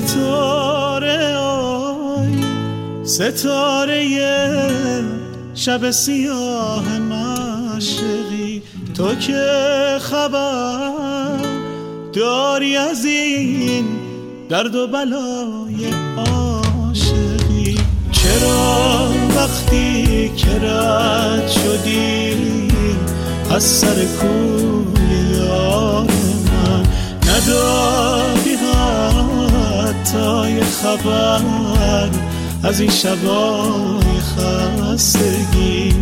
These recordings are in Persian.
ستاره آی ستاره شب سیاه مشرقی، تو که خبر داری از این درد و بلای عاشقی، چرا وقتی که رد شدی از سر کوی یار من ندادی حتی یه خبر از این شبای خستگی؟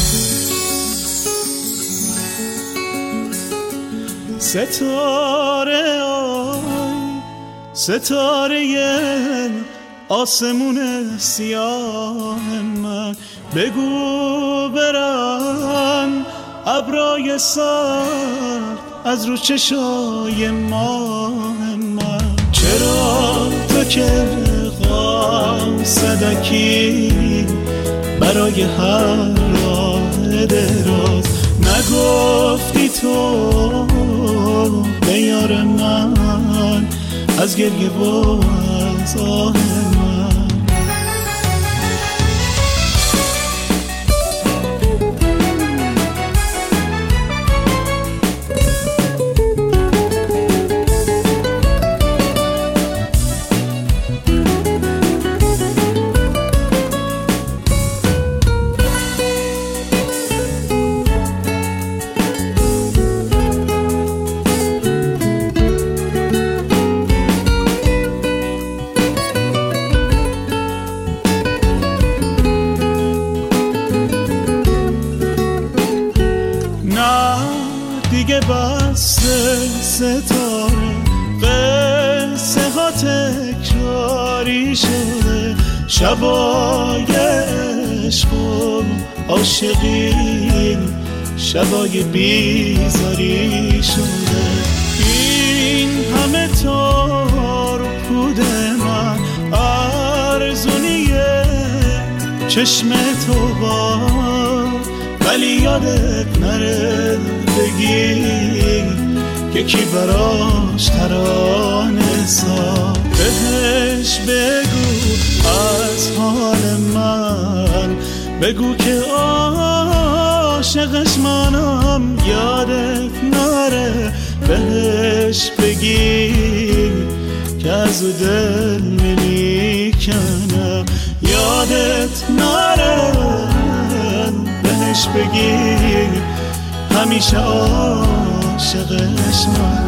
ستاره آی ستاره آسمون سیاه من، بگو برن ابرای سرد از رو چشای ماه من، چرا تو که غم صدکی برای هر راه دراز نگفتی تو به یار من از گریه و از آه من؟ دیگه بسته ستاره، قصه ها تکراری شده، شبای عشق و عاشقی شبای بیزاری شده، این همه تار و پود من ارزونیه چشم تو با، ولی یادت نره بگی که کی براش ترانه ساخت، بهش بگو از حال من، بگو که عاشقش منم، یادت نره بهش بگی که از او دل میکنم، یادت نره بهش بگی همیشه عاشقش من.